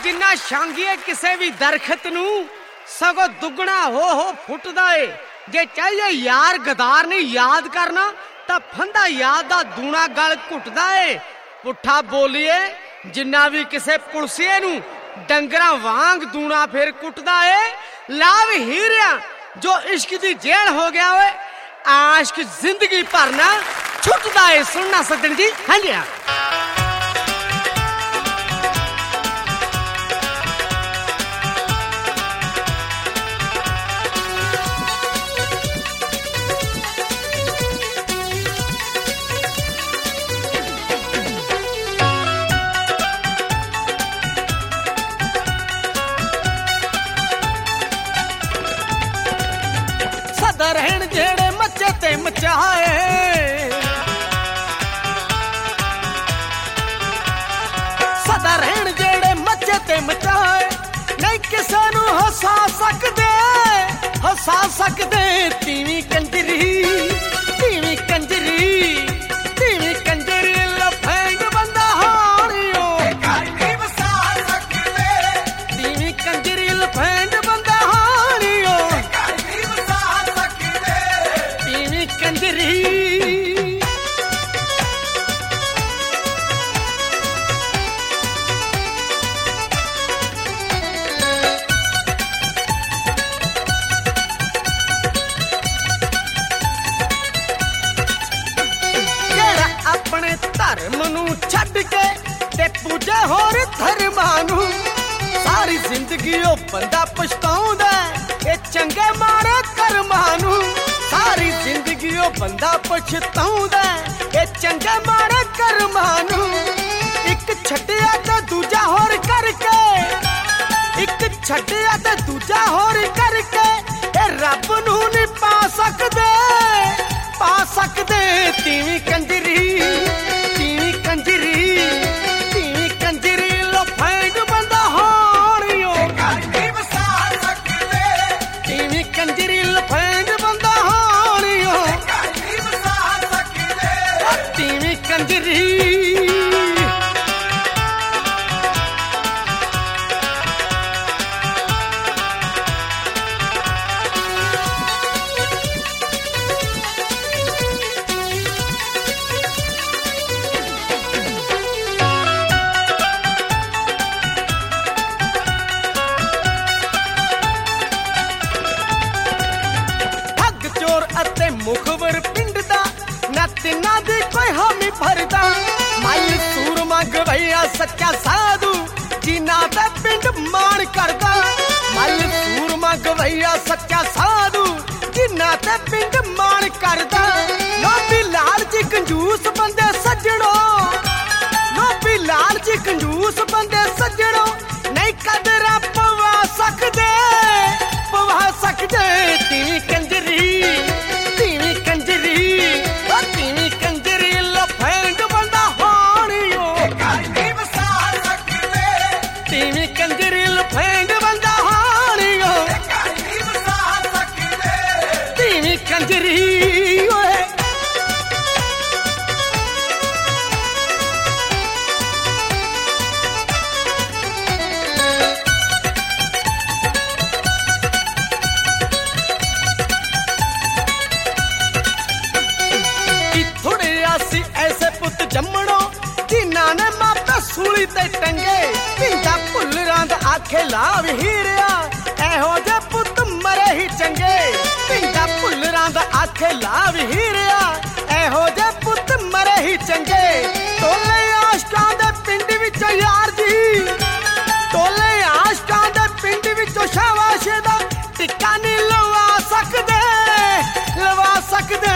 जिन्ना छांगीए किसे भी दरखत नू सगों दुगना हो फुटदा ए। जे चाहिए यार गदार ने याद करना तां फंदा याद दा दूना गल घुटदा ए। पुट्ठा बोलिए जिन्ना भी किसे पुलसिए नू डंगरां वांग दूना फिर कुटदा ए। लाभ हीरिया जो इश्क दी जेल हो गया होए आशिक जिंदगी भर ना छुटदा ए। सुनना सज्जन जी, हाँ जी हाँ। रहन जेड़े मचे ते मचाए सदा रहन जेड़े मचे ते मचाए नहीं किसे नू हसा सकदे तीवी कंजरी तीवी कंजरी तीवी कंजरी लफेंग बंदा हारियो तीवी कंजरी लफेंग बंदा हारियो कंजरी अपने धर्म नू छड्ड के ते पूजे होर धर्मां नू सारी जिंदगी ओ बंदा पछताउंदा ए चंगे मारे कर्मां नू सारी जिंदगी ओ बंदा पछताउंदा ए चंगे मारे कर्मां नू एक छड्डिया ते दूजा होर करके एक छड्डिया ते दूजा होर करके ए रब नू नहीं पा सकदे तीवी कंजरी तीवी कंजरी तीवी कंजरी लफेंग बंदा हारियो तीवी कंजरी लफेंग बंदा हारियो तीवी कंजरी मुखबर पिंड दा ना तिन्ना दी कोई हामी भरदा मल सूरमा गवैया सच्चा साधु जिन्ना ते पिंड मान करदा मल सूरमा गवैया सच्चा साधु जिन्ना ते पिंड मान करदा लोभी लाल जी कंजूस बंदे सज्जणो लोभी लाल जी कंजूस बंदे सज्जणो नहीं कदरा पवा सकदे तीवी कंजरी तीवी कंजरी लफेंग बंदा हारियो तीवी कंजरी लफेंग बंदा हारियो तीवी कंजरी जम्मणो जिन्ना ने मापे सूली ते टंगे पिंडा भुल्लरां दा आखे लाभ हीरिया एहो जे पुत मरे ही चंगे पिंडा भुल्लरां दा आखे लाभ हीरिया एहो जे पुत मरे ही चंगे टोले आशकां दे पिंड विच यार जी टोले आशकां दे पिंड विच शाबाश दा टिक्का नहीं लवा सकदे